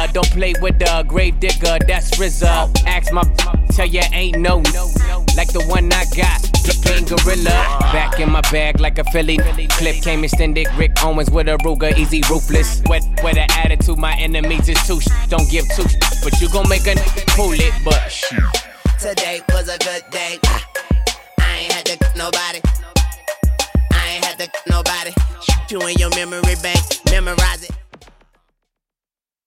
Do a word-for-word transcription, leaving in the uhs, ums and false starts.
don't play with the grave digger, that's R Z A. Ask my tell ya ain't no like the one I got. Plain gorilla, back in my bag like a Philly. Clip came extended, Rick Owens with a Ruger, easy ruthless. With, with an attitude, my enemies is too sh- don't give two sh- but you gon' make a n- pull it, but sh- Today was a good day. I ain't had to nobody. I ain't had to nobody. You in your memory bank, memorize it.